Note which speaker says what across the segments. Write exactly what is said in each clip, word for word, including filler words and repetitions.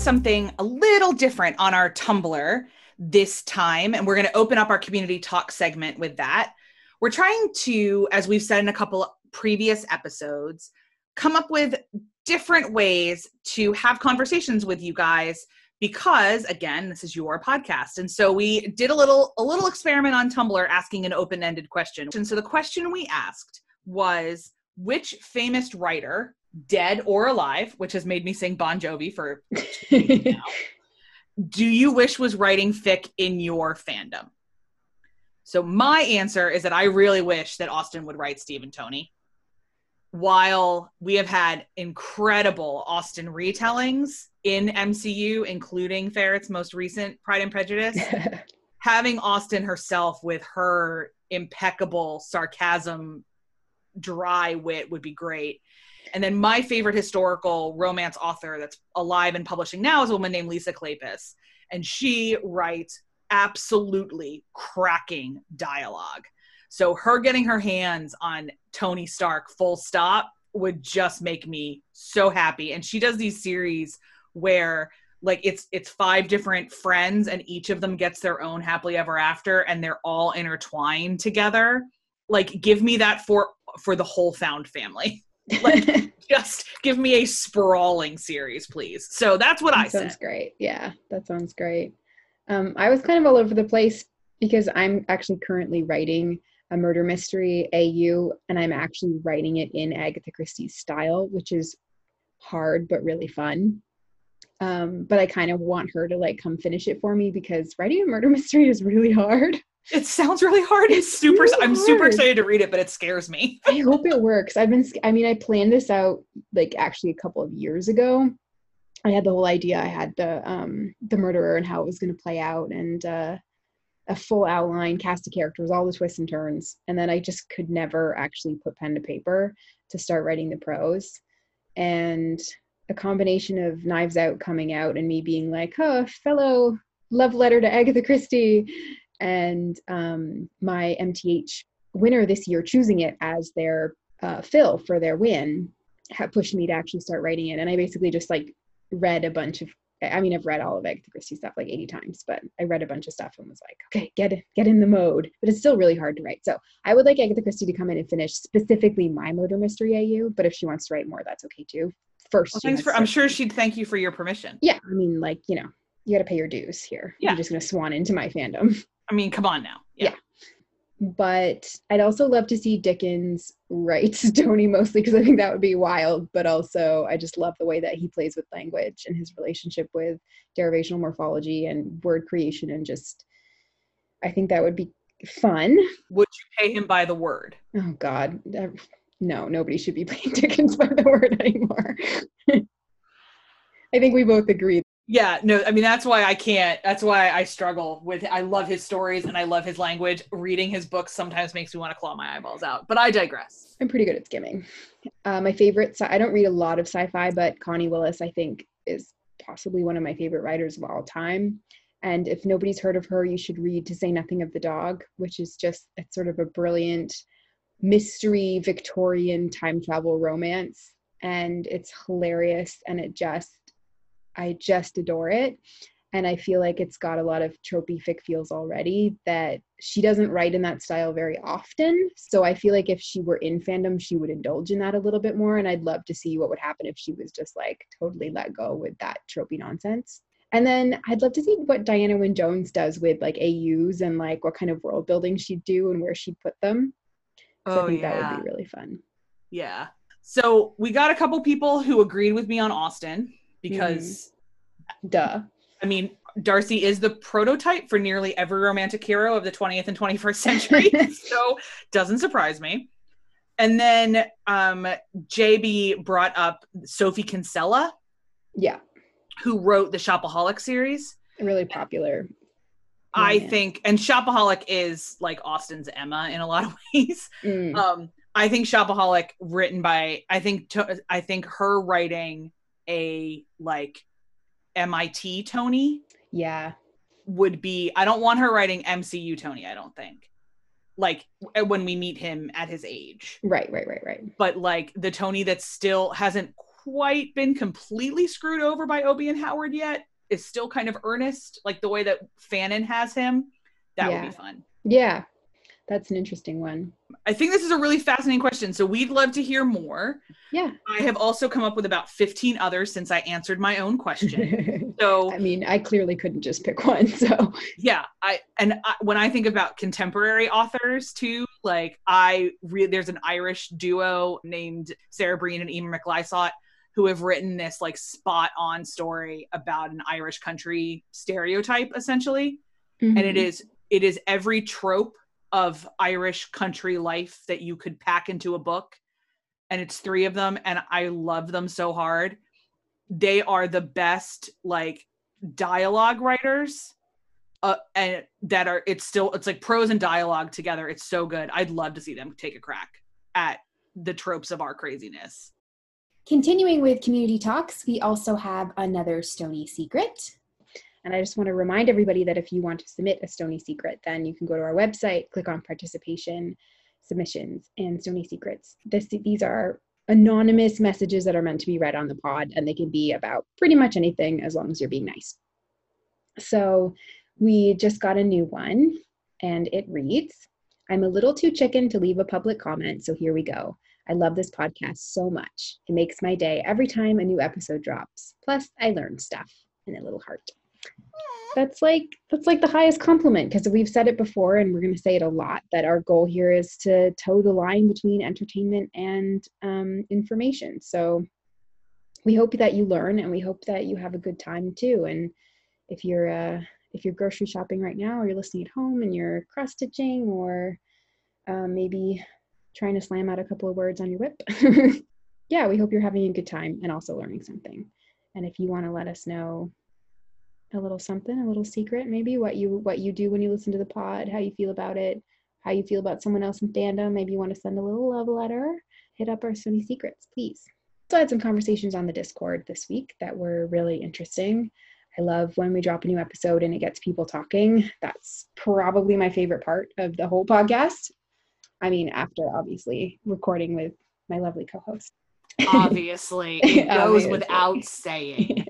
Speaker 1: something a little different on our Tumblr this time, and we're going to open up our community talk segment with that. We're trying to, as we've said in a couple previous episodes, come up with different ways to have conversations with you guys because, again, this is your podcast. And so we did a little a little experiment on Tumblr asking an open-ended question. And so the question we asked was, which famous writer, dead or alive, which has made me sing Bon Jovi for two weeks now, do you wish was writing fic in your fandom? So my answer is that I really wish that Austin would write Steve and Tony. While we have had incredible Austin retellings in M C U, including Ferret's most recent Pride and Prejudice, having Austin herself with her impeccable sarcasm, dry wit would be great. And then my favorite historical romance author that's alive and publishing now is a woman named Lisa Kleypas. And she writes absolutely cracking dialogue. So her getting her hands on Tony Stark full stop would just make me so happy. And she does these series where like it's it's five different friends and each of them gets their own happily ever after and they're all intertwined together. Like give me that for for the whole found family. Like just give me a sprawling series, please. So that's what
Speaker 2: that
Speaker 1: I said.
Speaker 2: Sounds great. Yeah, that sounds great. Um, I was kind of all over the place because I'm actually currently writing a murder mystery A U, and I'm actually writing it in Agatha Christie's style, which is hard but really fun. Um, but I kind of want her to like come finish it for me because writing a murder mystery is really hard.
Speaker 1: It sounds really hard. It's super,
Speaker 2: really
Speaker 1: I'm
Speaker 2: hard.
Speaker 1: super excited to read it, but it scares me.
Speaker 2: I hope it works. I've been, I mean, I planned this out like actually a couple of years ago. I had the whole idea. I had the, um, the murderer and how it was going to play out and, uh, a full outline, cast of characters, all the twists and turns. And then I just could never actually put pen to paper to start writing the prose. And a combination of Knives Out coming out and me being like, oh, fellow love letter to Agatha Christie, and um, my M T H winner this year choosing it as their uh, fill for their win have pushed me to actually start writing it. And I basically just like read a bunch of, I mean, I've read all of Agatha Christie stuff like eighty times, but I read a bunch of stuff and was like, okay, get it, get in the mode. But it's still really hard to write. So I would like Agatha Christie to come in and finish specifically my murder mystery A U, but if she wants to write more, that's okay too. First,
Speaker 1: well, thanks for, I'm sure she'd thank you for your permission.
Speaker 2: Yeah, I mean, like, you know, you got to pay your dues here. Yeah. You're just going to swan into my fandom.
Speaker 1: I mean, come on now. Yeah.
Speaker 2: yeah. But I'd also love to see Dickens write Tony, mostly because I think that would be wild. But also, I just love the way that he plays with language and his relationship with derivational morphology and word creation. And just, I think that would be fun.
Speaker 1: Would you pay him by the word?
Speaker 2: Oh, God. No, nobody should be paying Dickens by the word anymore. I think we both agree.
Speaker 1: Yeah, no, I mean, that's why I can't, that's why I struggle with, I love his stories and I love his language. Reading his books sometimes makes me want to claw my eyeballs out, but I digress.
Speaker 2: I'm pretty good at skimming. Uh, my favorite, I don't read a lot of sci-fi, but Connie Willis, I think, is possibly one of my favorite writers of all time. And if nobody's heard of her, you should read To Say Nothing of the Dog, which is just, it's sort of a brilliant mystery Victorian time travel romance. And it's hilarious. And it just, I just adore it. And I feel like it's got a lot of tropey fic feels already that she doesn't write in that style very often. So I feel like if she were in fandom, she would indulge in that a little bit more. And I'd love to see what would happen if she was just like totally let go with that tropey nonsense. And then I'd love to see what Diana Wynne Jones does with like A Us and like what kind of world building she'd do and where she'd put them. So
Speaker 1: oh,
Speaker 2: I think
Speaker 1: yeah.
Speaker 2: that would be really fun.
Speaker 1: Yeah. So we got a couple people who agreed with me on Austin because,
Speaker 2: mm. duh.
Speaker 1: I mean, Darcy is the prototype for nearly every romantic hero of the twentieth and twenty-first century. So doesn't surprise me. And then um, J B brought up Sophie Kinsella.
Speaker 2: Yeah.
Speaker 1: Who wrote the Shopaholic series.
Speaker 2: Really popular.
Speaker 1: I yeah. think, and Shopaholic is like Austin's Emma in a lot of ways.
Speaker 2: Mm.
Speaker 1: Um, I think Shopaholic written by, I think, to, I think her writing a like M I T Tony.
Speaker 2: Yeah.
Speaker 1: Would be, I don't want her writing M C U Tony, I don't think. Like when we meet him at his age.
Speaker 2: Right, right, right, right.
Speaker 1: But like the Tony that still hasn't quite been completely screwed over by Obie and Howard yet, is still kind of earnest, like the way that Fannin has him. That
Speaker 2: yeah.
Speaker 1: would be fun.
Speaker 2: Yeah, that's an interesting one.
Speaker 1: I think this is a really fascinating question, so we'd love to hear more.
Speaker 2: Yeah.
Speaker 1: I have also come up with about fifteen others since I answered my own question. So
Speaker 2: I mean, I clearly couldn't just pick one. So
Speaker 1: yeah, I and I, when I think about contemporary authors too, like I re- there's an Irish duo named Sarah Breen and Emer McLysott who have written this like spot on story about an Irish country stereotype essentially. Mm-hmm. And it is it is every trope of Irish country life that you could pack into a book. And it's three of them. And I love them so hard. They are the best, like, dialogue writers. Uh, and that are, it's still, it's like prose and dialogue together. It's so good. I'd love to see them take a crack at the tropes of our craziness.
Speaker 3: Continuing with community talks, we also have another Stony Secret.
Speaker 2: And I just want to remind everybody that if you want to submit a Stony Secret, then you can go to our website, click on participation, submissions, and Stony Secrets. This, these are anonymous messages that are meant to be read on the pod, and they can be about pretty much anything as long as you're being nice. So we just got a new one, and it reads, I'm a little too chicken to leave a public comment, so here we go. I love this podcast so much. It makes my day every time a new episode drops. Plus, I learned stuff. And a little heart. That's like that's like the highest compliment, because we've said it before and we're going to say it a lot, that our goal here is to toe the line between entertainment and um, information. So we hope that you learn, and we hope that you have a good time too. And if you're uh, if you're grocery shopping right now, or you're listening at home and you're cross stitching, or uh, maybe trying to slam out a couple of words on your whip, yeah, we hope you're having a good time and also learning something. And if you want to let us know a little something, a little secret, maybe what you what you do when you listen to the pod, how you feel about it, how you feel about someone else in fandom, maybe you want to send a little love letter, hit up our Stony Secrets, please. So I had some conversations on the Discord this week that were really interesting. I love when we drop a new episode and it gets people talking. That's probably my favorite part of the whole podcast. I mean, after obviously recording with my lovely co-host.
Speaker 1: Obviously, it goes
Speaker 2: Obviously.
Speaker 1: without saying.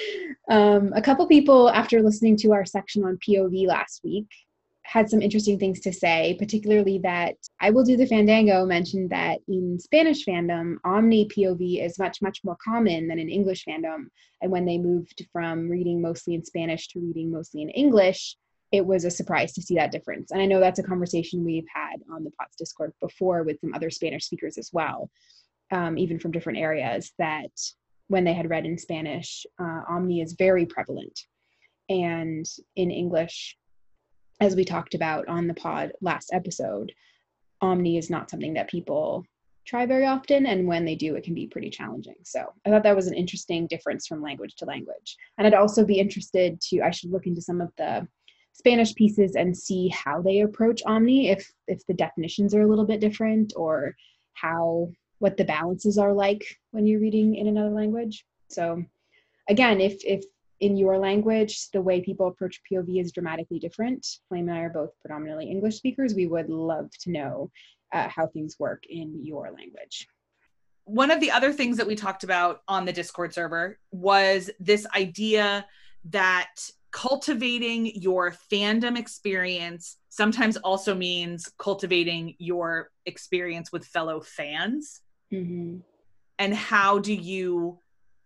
Speaker 2: um, a couple people, after listening to our section on P O V last week, had some interesting things to say, particularly that I Will Do the Fandango mentioned that in Spanish fandom, Omni P O V is much, much more common than in English fandom. And when they moved from reading mostly in Spanish to reading mostly in English, it was a surprise to see that difference. And I know that's a conversation we've had on the P O T S Discord before with some other Spanish speakers as well. Um, even from different areas, that when they had read in Spanish, uh, Omni is very prevalent. And in English, as we talked about on the pod last episode, Omni is not something that people try very often. And when they do, it can be pretty challenging. So I thought that was an interesting difference from language to language. And I'd also be interested to, I should look into some of the Spanish pieces and see how they approach Omni, if if the definitions are a little bit different, or how what the balances are like when you're reading in another language. So again, if if in your language, the way people approach P O V is dramatically different, Flame and I are both predominantly English speakers, we would love to know uh, how things work in your language.
Speaker 1: One of the other things that we talked about on the Discord server was this idea that cultivating your fandom experience sometimes also means cultivating your experience with fellow fans.
Speaker 2: Mm-hmm.
Speaker 1: And how do you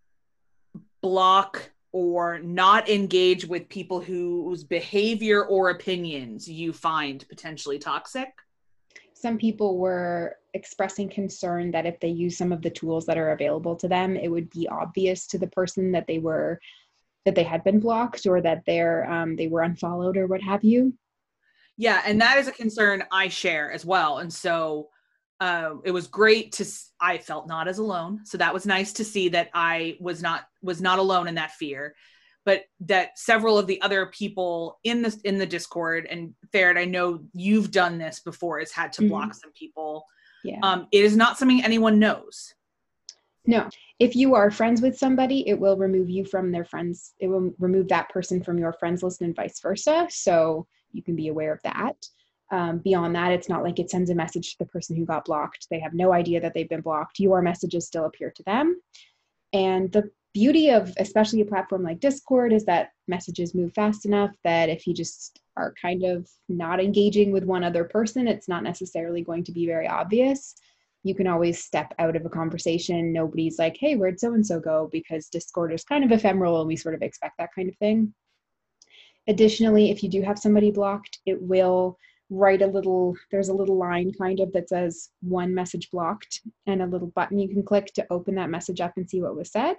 Speaker 1: block or not engage with people whose behavior or opinions you find potentially toxic?
Speaker 2: Some people were expressing concern that if they use some of the tools that are available to them, it would be obvious to the person that they were that they had been blocked, or that they're um, they were unfollowed, or what have you.
Speaker 1: Yeah, and that is a concern I share as well. And so Uh, it was great to, I felt not as alone. So that was nice to see that I was not, was not alone in that fear, but that several of the other people in the, in the Discord, and Farrad, I know you've done this before, has had to block mm-hmm. some people.
Speaker 2: Yeah.
Speaker 1: Um, it is not something anyone knows.
Speaker 2: No, if you are friends with somebody, it will remove you from their friends. It will remove that person from your friends list and vice versa. So you can be aware of that. Um, beyond that, it's not like it sends a message to the person who got blocked. They have no idea that they've been blocked. Your messages still appear to them. And the beauty of especially a platform like Discord is that messages move fast enough that if you just are kind of not engaging with one other person, it's not necessarily going to be very obvious. You can always step out of a conversation. Nobody's like, hey, where'd so-and-so go? Because Discord is kind of ephemeral and we sort of expect that kind of thing. Additionally, if you do have somebody blocked, it will write a little, there's a little line kind of that says one message blocked and a little button you can click to open that message up and see what was said.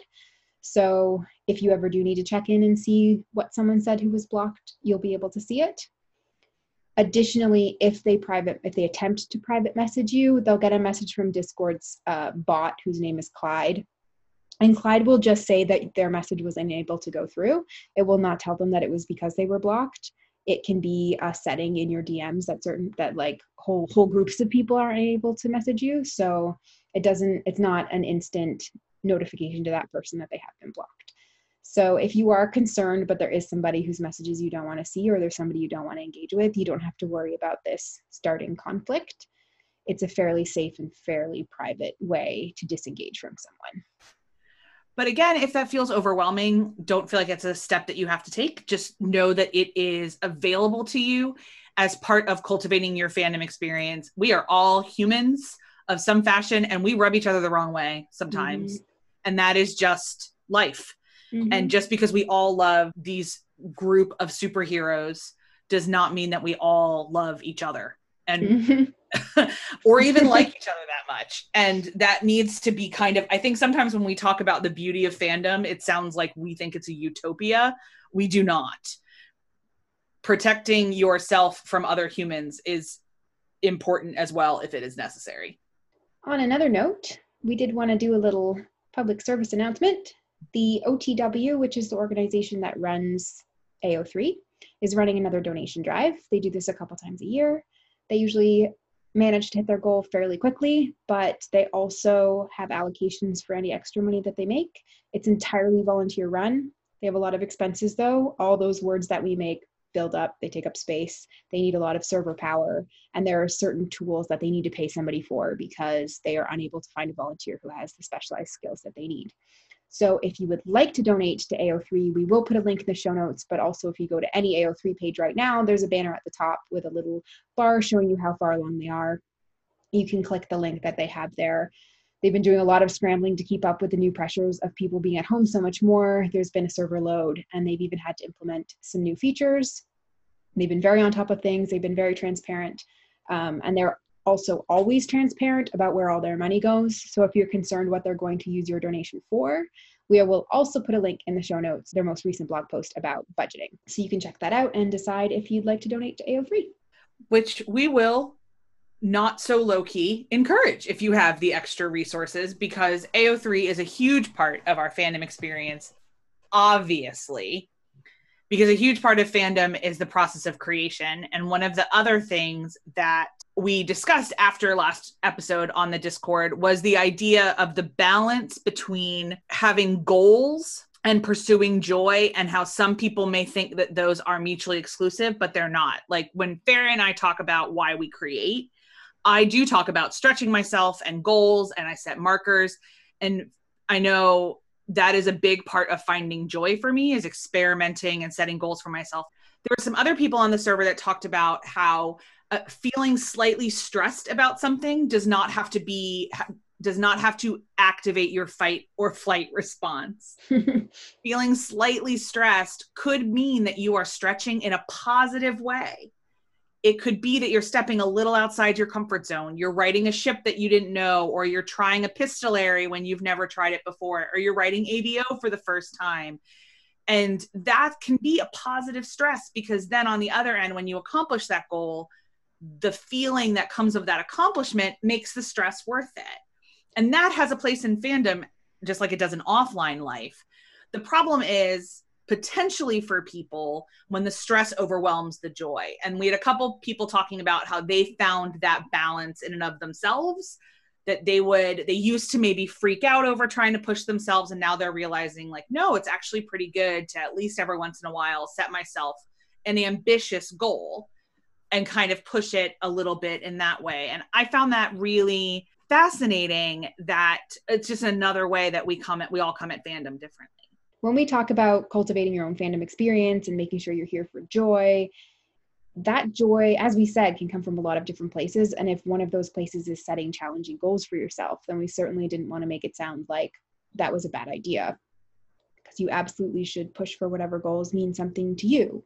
Speaker 2: So if you ever do need to check in and see what someone said who was blocked, you'll be able to see it. Additionally, if they private, if they attempt to private message you, they'll get a message from Discord's uh, bot, whose name is Clyde. And Clyde will just say that their message was unable to go through. It will not tell them that it was because they were blocked. It can be a setting in your D Ms that certain, that like whole, whole groups of people aren't able to message you. So it doesn't, it's not an instant notification to that person that they have been blocked. So if you are concerned, but there is somebody whose messages you don't want to see, or there's somebody you don't want to engage with, you don't have to worry about this starting conflict. It's a fairly safe and fairly private way to disengage from someone.
Speaker 1: But again, if that feels overwhelming, don't feel like it's a step that you have to take. Just know that it is available to you as part of cultivating your fandom experience. We are all humans of some fashion, and we rub each other the wrong way sometimes. Mm-hmm. And that is just life. Mm-hmm. And just because we all love these group of superheroes does not mean that we all love each other and mm-hmm. or even like each other that much. And that needs to be kind of, I think sometimes when we talk about the beauty of fandom, it sounds like we think it's a utopia. We do not. Protecting yourself from other humans is important as well if it is necessary.
Speaker 2: On another note, we did want to do a little public service announcement. The O T W, which is the organization that runs A O three, is running another donation drive. They do this a couple times a year. They usually manage to hit their goal fairly quickly, but they also have allocations for any extra money that they make. It's entirely volunteer run. They have a lot of expenses though. All those words that we make build up, they take up space, they need a lot of server power, and there are certain tools that they need to pay somebody for because they are unable to find a volunteer who has the specialized skills that they need. So if you would like to donate to A O three, we will put a link in the show notes, but also if you go to any A O three page right now, there's a banner at the top with a little bar showing you how far along they are. You can click the link that they have there. They've been doing a lot of scrambling to keep up with the new pressures of people being at home so much more. There's been a server load, and they've even had to implement some new features. They've been very on top of things. They've been very transparent, um, and they're also always transparent about where all their money goes. So if you're concerned what they're going to use your donation for, we will also put a link in the show notes, their most recent blog post about budgeting. So you can check that out and decide if you'd like to donate to A O three.
Speaker 1: Which we will, not so low-key, encourage if you have the extra resources, because A O three is a huge part of our fandom experience, obviously. Because a huge part of fandom is the process of creation. And one of the other things that we discussed after last episode on the Discord was the idea of the balance between having goals and pursuing joy, and how some people may think that those are mutually exclusive, but they're not. Like when Farah and I talk about why we create, I do talk about stretching myself and goals, and I set markers. And I know that is a big part of finding joy for me, is experimenting and setting goals for myself. There were some other people on the server that talked about how uh, feeling slightly stressed about something does not have to be, ha- does not have to activate your fight or flight response. Feeling slightly stressed could mean that you are stretching in a positive way. It could be that you're stepping a little outside your comfort zone. You're writing a ship that you didn't know, or you're trying epistolary when you've never tried it before, or you're writing A V O for the first time. And that can be a positive stress, because then on the other end, when you accomplish that goal, the feeling that comes of that accomplishment makes the stress worth it. And that has a place in fandom, just like it does in offline life. The problem is, potentially for people, when the stress overwhelms the joy. And we had a couple people talking about how they found that balance in and of themselves, that they would, they used to maybe freak out over trying to push themselves. And now they're realizing like, no, it's actually pretty good to at least every once in a while set myself an ambitious goal and kind of push it a little bit in that way. And I found that really fascinating that it's just another way that we come at, we all come at fandom differently.
Speaker 2: When we talk about cultivating your own fandom experience and making sure you're here for joy, that joy, as we said, can come from a lot of different places. And if one of those places is setting challenging goals for yourself, then we certainly didn't want to make it sound like that was a bad idea, because you absolutely should push for whatever goals mean something to you.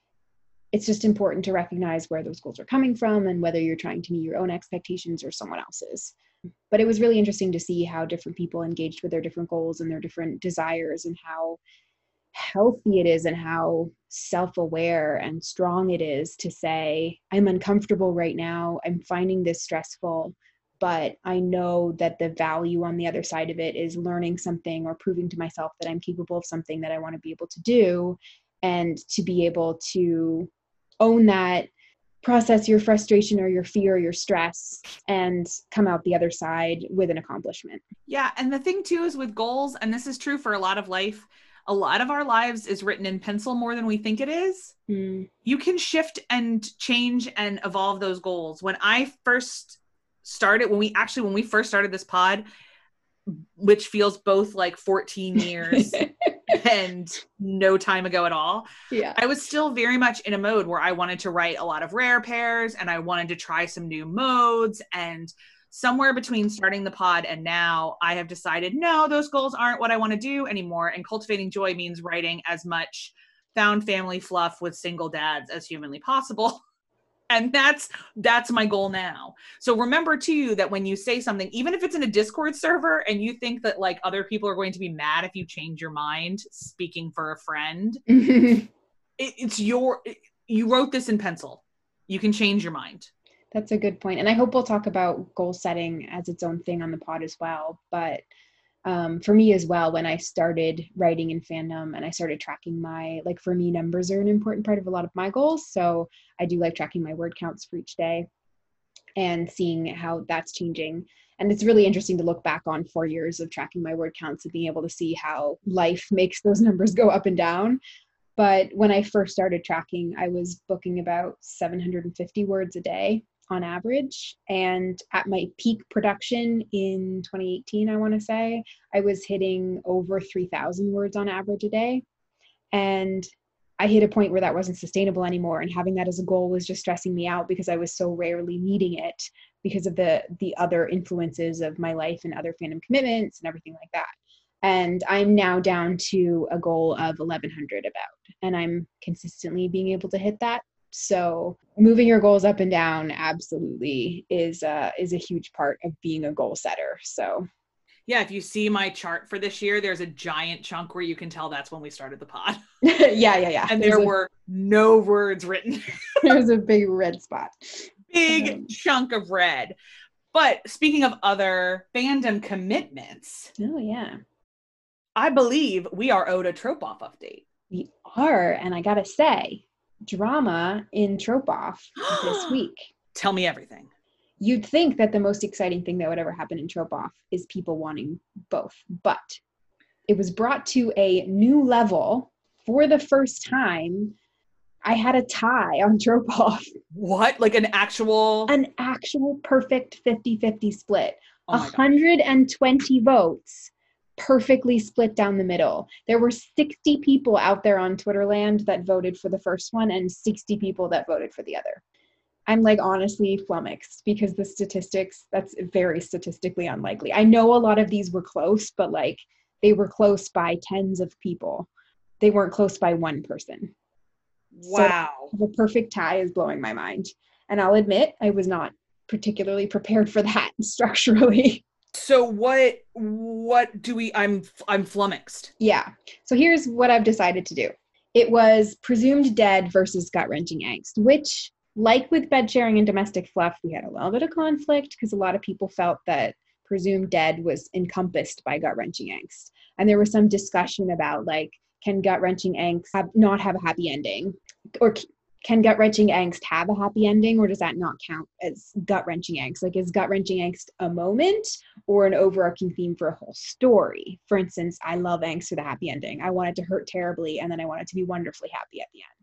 Speaker 2: It's just important to recognize where those goals are coming from and whether you're trying to meet your own expectations or someone else's. But it was really interesting to see how different people engaged with their different goals and their different desires, and how healthy it is and how self-aware and strong it is to say, I'm uncomfortable right now, I'm finding this stressful, but I know that the value on the other side of it is learning something or proving to myself that I'm capable of something that I want to be able to do, and to be able to own that, process your frustration or your fear or your stress, and come out the other side with an accomplishment.
Speaker 1: Yeah. And the thing too is with goals, and this is true for a lot of life, a lot of our lives is written in pencil more than we think it is. Mm. You can shift and change and evolve those goals. When I first started, when we actually, when we first started this pod, which feels both like fourteen years and no time ago at all.
Speaker 2: Yeah.
Speaker 1: I was still very much in a mode where I wanted to write a lot of rare pairs, and I wanted to try some new modes. And somewhere between starting the pod and now, I have decided, no, those goals aren't what I want to do anymore. And cultivating joy means writing as much found family fluff with single dads as humanly possible. And that's, that's my goal now. So remember too, that when you say something, even if it's in a Discord server and you think that like other people are going to be mad if you change your mind, speaking for a friend, it, it's your, it, you wrote this in pencil. You can change your mind.
Speaker 2: That's a good point. And I hope we'll talk about goal setting as its own thing on the pod as well. But Um, for me as well, when I started writing in fandom and I started tracking my, like for me, numbers are an important part of a lot of my goals. So I do like tracking my word counts for each day and seeing how that's changing. And it's really interesting to look back on four years of tracking my word counts and being able to see how life makes those numbers go up and down. But when I first started tracking, I was booking about seven hundred fifty words a day on average. And at my peak production in twenty eighteen, I want to say, I was hitting over three thousand words on average a day. And I hit a point where that wasn't sustainable anymore. And having that as a goal was just stressing me out because I was so rarely meeting it because of the, the other influences of my life and other fandom commitments and everything like that. And I'm now down to a goal of eleven hundred about, and I'm consistently being able to hit that. So moving your goals up and down absolutely is uh, is a huge part of being a goal setter. So
Speaker 1: yeah, if you see my chart for this year, there's a giant chunk where you can tell that's when we started the pod.
Speaker 2: yeah, yeah, yeah.
Speaker 1: And
Speaker 2: there's
Speaker 1: there
Speaker 2: a,
Speaker 1: were no words written.
Speaker 2: There's a big red spot.
Speaker 1: Big
Speaker 2: um,
Speaker 1: chunk of red. But speaking of other fandom commitments.
Speaker 2: Oh, yeah.
Speaker 1: I believe we are owed a Trope Off update.
Speaker 2: We are, and I gotta say, drama in Trope Off this week.
Speaker 1: Tell me everything.
Speaker 2: You'd think that the most exciting thing that would ever happen in Trope Off is people wanting both, but it was brought to a new level for the first time. I had a tie on Trope Off.
Speaker 1: What? Like an actual?
Speaker 2: An actual perfect fifty-fifty split.
Speaker 1: Oh
Speaker 2: one hundred twenty votes. Perfectly split down the middle. There were sixty people out there on Twitterland that voted for the first one and sixty people that voted for the other. I'm like honestly flummoxed because the statistics, that's very statistically unlikely. I know a lot of these were close, but like they were close by tens of people. They weren't close by one person.
Speaker 1: Wow.
Speaker 2: So the perfect tie is blowing my mind. And I'll admit I was not particularly prepared for that structurally.
Speaker 1: So what, what do we, I'm, I'm flummoxed.
Speaker 2: Yeah. So here's what I've decided to do. It was Presumed Dead versus Gut-Wrenching Angst, which like with bed sharing and domestic fluff, we had a little bit of conflict because a lot of people felt that Presumed Dead was encompassed by gut-wrenching angst. And there was some discussion about like, can gut-wrenching angst have, not have a happy ending? Or can gut-wrenching angst have a happy ending, or does that not count as gut-wrenching angst? Like, is gut-wrenching angst a moment or an overarching theme for a whole story? For instance, I love angst with a happy ending. I want it to hurt terribly, and then I want it to be wonderfully happy at the end.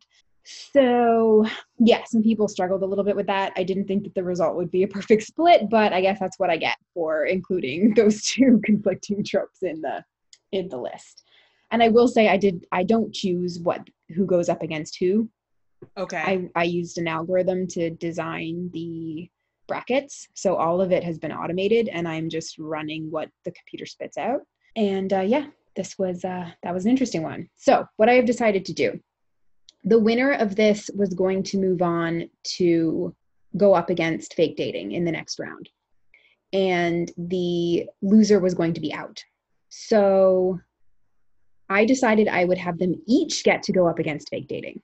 Speaker 2: So yeah, some people struggled a little bit with that. I didn't think that the result would be a perfect split, but I guess that's what I get for including those two conflicting tropes in the in the list. And I will say I did I don't choose what who goes up against who.
Speaker 1: Okay.
Speaker 2: I, I used an algorithm to design the brackets. So all of it has been automated and I'm just running what the computer spits out. And uh, yeah, this was, uh, that was an interesting one. So what I have decided to do, the winner of this was going to move on to go up against fake dating in the next round. And the loser was going to be out. So I decided I would have them each get to go up against fake dating.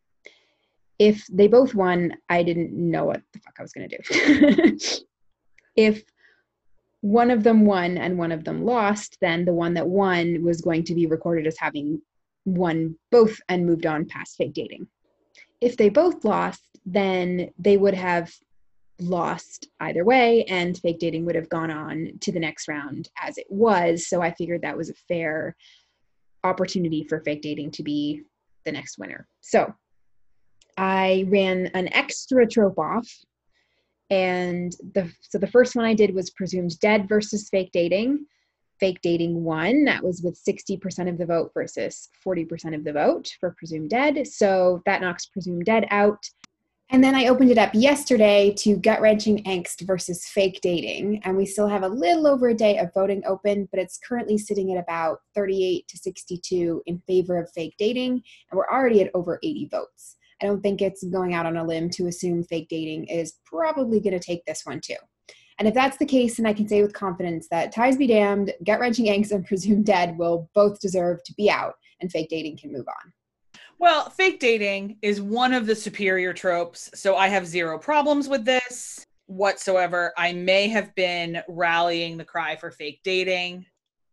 Speaker 2: If they both won, I didn't know what the fuck I was going to do. If one of them won and one of them lost, then the one that won was going to be recorded as having won both and moved on past fake dating. If they both lost, then they would have lost either way and fake dating would have gone on to the next round as it was. So I figured that was a fair opportunity for fake dating to be the next winner. So I ran an extra trope off, and the so the first one I did was presumed dead versus fake dating. Fake dating won. That was with sixty percent of the vote versus forty percent of the vote for presumed dead. So that knocks presumed dead out.
Speaker 3: And then I opened it up yesterday to gut-wrenching angst versus fake dating. And we still have a little over a day of voting open, but it's currently sitting at about thirty-eight to sixty-two in favor of fake dating. And we're already at over eighty votes. I don't think it's going out on a limb to assume fake dating is probably going to take this one too. And if that's the case, then I can say with confidence that ties be damned, gut-wrenching angst and presumed dead will both deserve to be out and fake dating can move on.
Speaker 1: Well, fake dating is one of the superior tropes, so I have zero problems with this whatsoever. I may have been rallying the cry for fake dating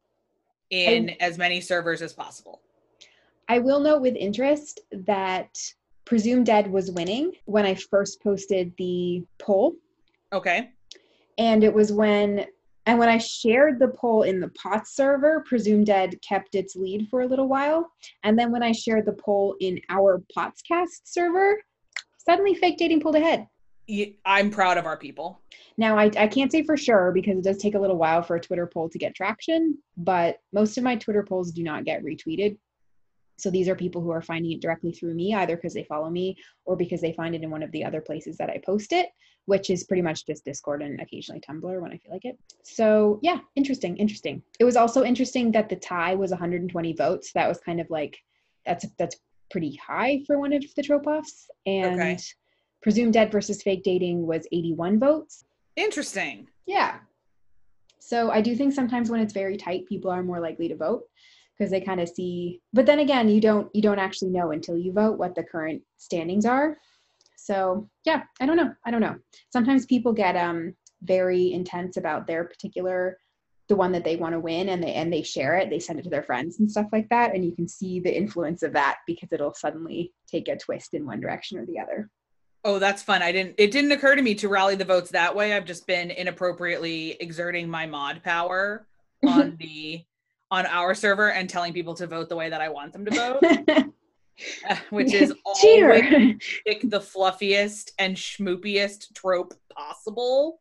Speaker 1: in I, as many servers as possible.
Speaker 2: I will note with interest that presumed dead was winning when I first posted the poll.
Speaker 1: Okay.
Speaker 2: And it was when, and when I shared the poll in the P O T S server, presumed dead kept its lead for a little while. And then when I shared the poll in our Potscast server, suddenly fake dating pulled ahead.
Speaker 1: I'm proud of our people.
Speaker 2: Now, I, I can't say for sure because it does take a little while for a Twitter poll to get traction, but most of my Twitter polls do not get retweeted. So these are people who are finding it directly through me, either because they follow me or because they find it in one of the other places that I post it, which is pretty much just Discord and occasionally Tumblr when I feel like it. So yeah, interesting, interesting. It was also interesting that the tie was one hundred twenty votes. That was kind of like, that's that's pretty high for one of the trope-offs. And okay. Presumed dead versus fake dating was eighty-one votes.
Speaker 1: Interesting.
Speaker 2: Yeah. So I do think sometimes when it's very tight, people are more likely to vote, because they kind of see, but then again, you don't you don't actually know until you vote what the current standings are. So yeah, I don't know. I don't know. Sometimes people get um very intense about their particular, the one that they want to win, and they and they share it. They send it to their friends and stuff like that, and you can see the influence of that because it'll suddenly take a twist in one direction or the other.
Speaker 1: Oh, that's fun. I didn't, it didn't occur to me to rally the votes that way. I've just been inappropriately exerting my mod power on the on our server and telling people to vote the way that I want them to vote, uh, which is always pick the fluffiest and schmoopiest trope possible.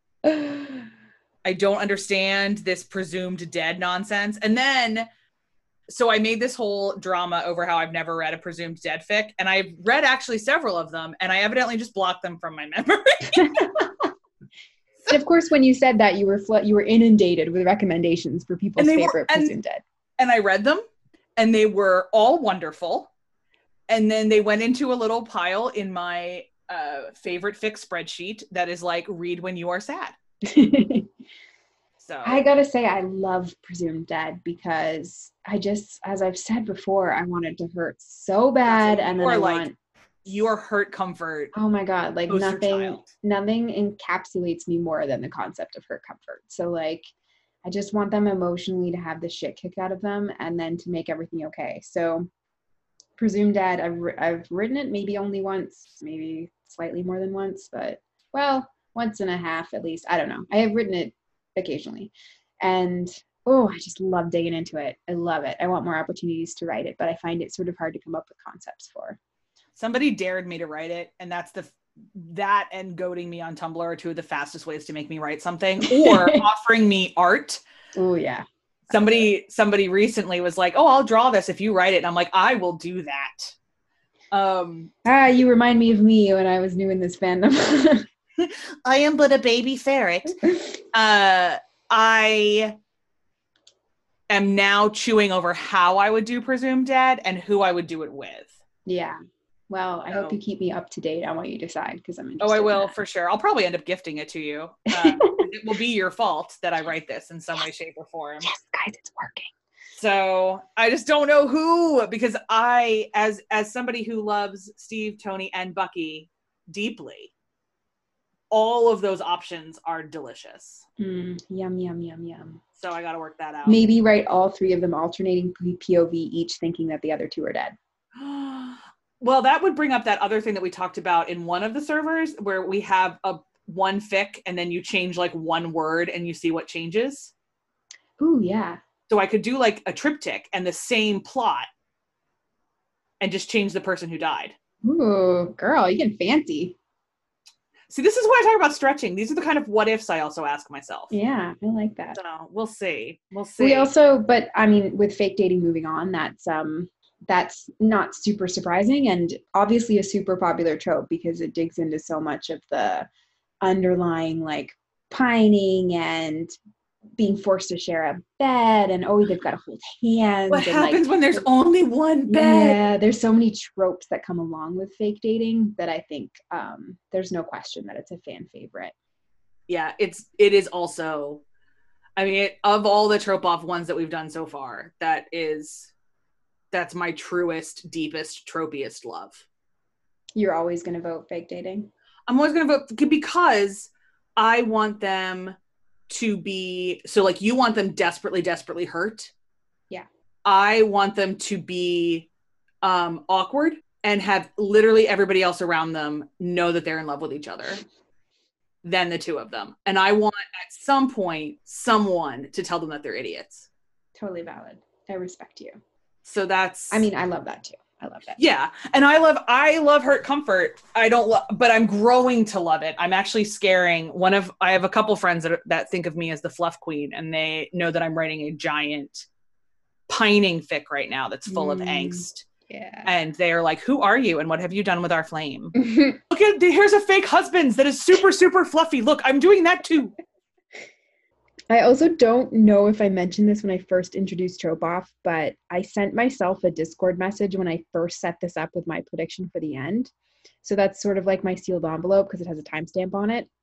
Speaker 1: I don't understand this presumed dead nonsense. And then, so I made this whole drama over how I've never read a presumed dead fic, and I've read actually several of them, and I evidently just blocked them from my memory.
Speaker 2: And of course, when you said that, you were fl- you were inundated with recommendations for people's favorite
Speaker 1: were, and,
Speaker 2: presumed dead.
Speaker 1: And I read them, and they were all wonderful. And then they went into a little pile in my uh, favorite fic spreadsheet that is like, read when you are sad. So
Speaker 2: I gotta say, I love presumed dead because I just, as I've said before, I want it to hurt so bad, and then I
Speaker 1: like,
Speaker 2: want
Speaker 1: your hurt comfort.
Speaker 2: Oh my god, like nothing, nothing encapsulates me more than the concept of hurt comfort. So like, I just want them emotionally to have the shit kicked out of them, and then to make everything okay. So, presumed dead, I've I've written it maybe only once, maybe slightly more than once, but well, once and a half at least. I don't know. I have written it occasionally, and oh, I just love digging into it. I love it. I want more opportunities to write it, but I find it sort of hard to come up with concepts for.
Speaker 1: Somebody dared me to write it, and that's the that and goading me on Tumblr are two of the fastest ways to make me write something, or offering me art.
Speaker 2: Oh yeah.
Speaker 1: Somebody somebody recently was like, "Oh, I'll draw this if you write it," and I'm like, "I will do that." Um,
Speaker 2: ah, you remind me of me when I was new in this fandom.
Speaker 1: I am but a baby ferret. Uh, I am now chewing over how I would do Presumed Dead and who I would do it with.
Speaker 2: Yeah. Well, I
Speaker 1: So.
Speaker 2: hope you keep me up to date on what you decide, because I'm interested.
Speaker 1: Oh, I will,
Speaker 2: in that.
Speaker 1: for sure. I'll probably end up gifting it to you. Uh, it will be your fault that I write this in some way, shape, or form.
Speaker 2: Yes, guys, it's working.
Speaker 1: So I just don't know who, because I, as as somebody who loves Steve, Tony, and Bucky deeply, all of those options are delicious.
Speaker 2: Mm, yum, yum, yum, yum.
Speaker 1: So I got to work that out.
Speaker 2: Maybe write all three of them alternating P O V each, thinking that the other two are dead.
Speaker 1: Well, that would bring up that other thing that we talked about in one of the servers, where we have a one fic and then you change like one word and you see what changes.
Speaker 2: Ooh, yeah.
Speaker 1: So I could do like a triptych and the same plot and just change the person who died.
Speaker 2: Ooh, girl, you get fancy.
Speaker 1: See, this is why I talk about stretching. These are the kind of what ifs I also ask myself.
Speaker 2: Yeah, I like that.
Speaker 1: So we'll see. We'll see.
Speaker 2: We also, but I mean, with fake dating moving on, that's um that's not super surprising, and obviously a super popular trope because it digs into so much of the underlying like pining and being forced to share a bed, and oh, they've got to hold hands.
Speaker 1: What
Speaker 2: and,
Speaker 1: happens
Speaker 2: like,
Speaker 1: when there's only one bed?
Speaker 2: Yeah, there's so many tropes that come along with fake dating that I think um, there's no question that it's a fan favorite.
Speaker 1: Yeah, it's it is also. I mean, it, of all the trope off ones that we've done so far, that is. That's my truest, deepest, tropiest love.
Speaker 2: You're always going to vote fake dating?
Speaker 1: I'm always going to vote because I want them to be, so like you want them desperately, desperately hurt.
Speaker 2: Yeah.
Speaker 1: I want them to be um, awkward and have literally everybody else around them know that they're in love with each other than the two of them. And I want at some point, someone to tell them that they're idiots.
Speaker 2: Totally valid. I respect you.
Speaker 1: So that's,
Speaker 2: I mean, I love that too. I love that.
Speaker 1: Yeah. And I love, I love Hurt Comfort. I don't love, but I'm growing to love it. I'm actually scaring one of, I have a couple friends that, that think of me as the fluff queen, and they know that I'm writing a giant pining fic right now that's full mm, of angst.
Speaker 2: Yeah.
Speaker 1: And they're like, who are you? And what have you done with our flame? Look at, here's a fake husband that is super, super fluffy. Look, I'm doing that too.
Speaker 2: I also don't know if I mentioned this when I first introduced Trope Off, but I sent myself a Discord message when I first set this up with my prediction for the end. So that's sort of like my sealed envelope because it has a timestamp on it.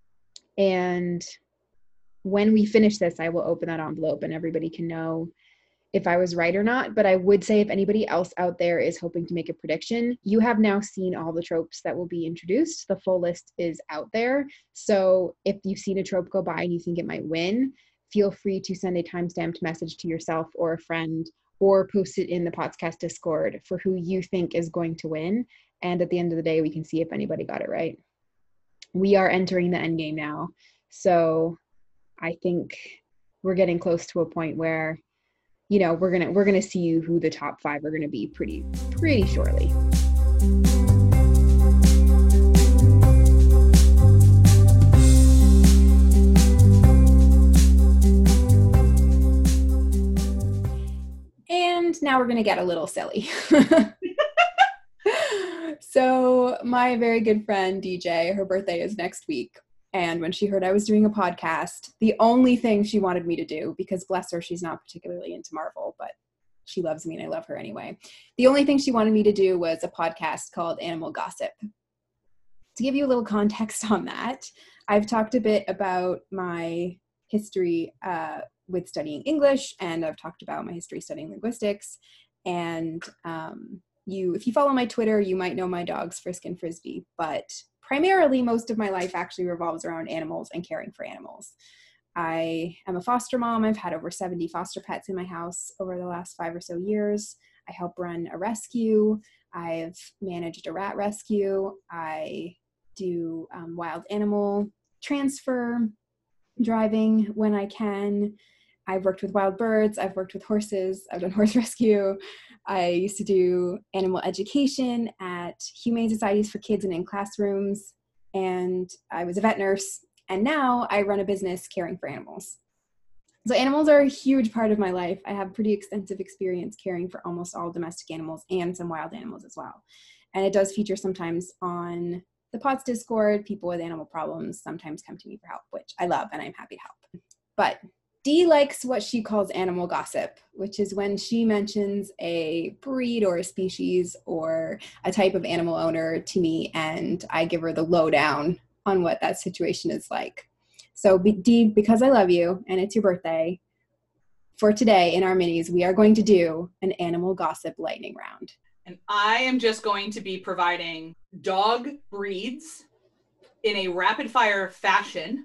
Speaker 2: And when we finish this, I will open that envelope and everybody can know if I was right or not. But I would say if anybody else out there is hoping to make a prediction, you have now seen all the tropes that will be introduced. The full list is out there. So if you've seen a trope go by and you think it might win, feel free to send a timestamped message to yourself or a friend, or post it in the podcast Discord for who you think is going to win. And at the end of the day, we can see if anybody got it right. We are entering the end game now. So I think we're getting close to a point where, you know, we're gonna we're gonna see who the top five are gonna be pretty pretty shortly.
Speaker 3: And now we're gonna get a little silly. So my very good friend D J, her birthday is next week. And when she heard I was doing a podcast, the only thing she wanted me to do, because bless her, she's not particularly into Marvel, but she loves me and I love her anyway. The only thing she wanted me to do was a podcast called Animal Gossip. To give you a little context on that, I've talked a bit about my history uh, with studying English, and I've talked about my history studying linguistics. And um, you, if you follow my Twitter, you might know my dogs Frisk and Frisbee, but primarily, most of my life actually revolves around animals and caring for animals. I am a foster mom. I've had over seventy foster pets in my house over the last five or so years. I help run a rescue. I've managed a rat rescue. I do um, wild animal transfer driving when I can. I've worked with wild birds. I've worked with horses. I've done horse rescue. I used to do animal education at Humane Societies for Kids and in classrooms, and I was a vet nurse, and now I run a business caring for animals. So animals are a huge part of my life. I have pretty extensive experience caring for almost all domestic animals and some wild animals as well. And it does feature sometimes on the Pods Discord. People with animal problems sometimes come to me for help, which I love and I'm happy to help. But Dee likes what she calls animal gossip, which is when she mentions a breed or a species or a type of animal owner to me, and I give her the lowdown on what that situation is like. So Dee, because I love you and it's your birthday, for today in our minis, we are going to do an animal gossip lightning round.
Speaker 1: And I am just going to be providing dog breeds in a rapid fire fashion.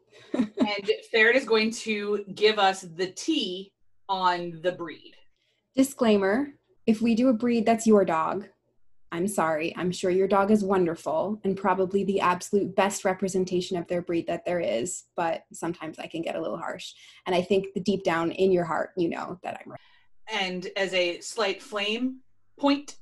Speaker 1: And Ferret is going to give us the tea on the breed.
Speaker 3: Disclaimer, if we do a breed that's your dog, I'm sorry. I'm sure your dog is wonderful and probably the absolute best representation of their breed that there is, but sometimes I can get a little harsh. And I think the deep down in your heart, you know that I'm right.
Speaker 1: And as a slight flame point,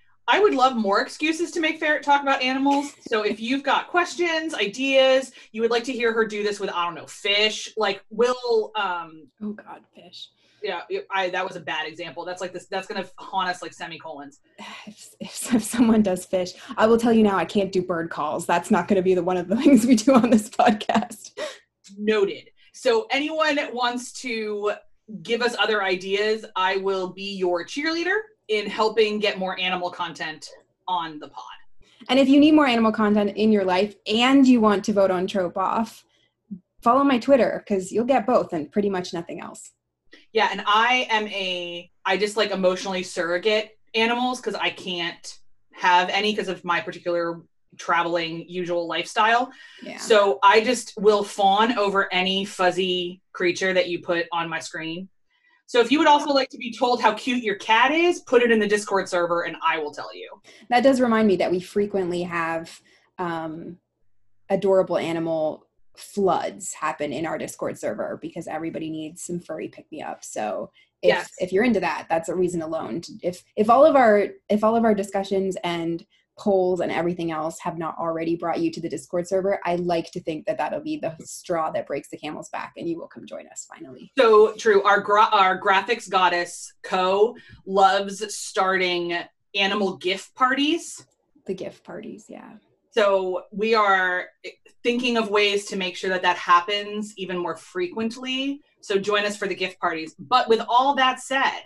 Speaker 1: I would love more excuses to make Ferret talk about animals. So if you've got questions, ideas, you would like to hear her do this with, I don't know, fish, like we'll, um,
Speaker 3: oh God, fish.
Speaker 1: Yeah, I, that was a bad example. That's like this, that's going to haunt us like semicolons.
Speaker 3: If, if, if someone does fish, I will tell you now, I can't do bird calls. That's not going to be the one of the things we do on this podcast.
Speaker 1: Noted. So anyone that wants to give us other ideas, I will be your cheerleader in helping get more animal content on the pod.
Speaker 3: And if you need more animal content in your life and you want to vote on Trope Off, follow my Twitter because you'll get both and pretty much nothing else.
Speaker 1: Yeah, and I am a, I just like emotionally surrogate animals because I can't have any because of my particular traveling usual lifestyle.
Speaker 3: Yeah.
Speaker 1: So I just will fawn over any fuzzy creature that you put on my screen. So if you would also like to be told how cute your cat is, put it in the Discord server and I will tell you.
Speaker 3: That does remind me that we frequently have um, adorable animal floods happen in our Discord server because everybody needs some furry pick-me-up. So if
Speaker 1: yes.
Speaker 3: if you're into that, that's a reason alone. To, if if all of our if all of our discussions and polls and everything else have not already brought you to the Discord server, I like to think that that'll be the straw that breaks the camel's back and you will come join us finally.
Speaker 1: So true. Our gra- our graphics goddess Co loves starting animal gift parties.
Speaker 3: The gift parties, yeah.
Speaker 1: So we are thinking of ways to make sure that that happens even more frequently. So join us for the gift parties. But with all that said,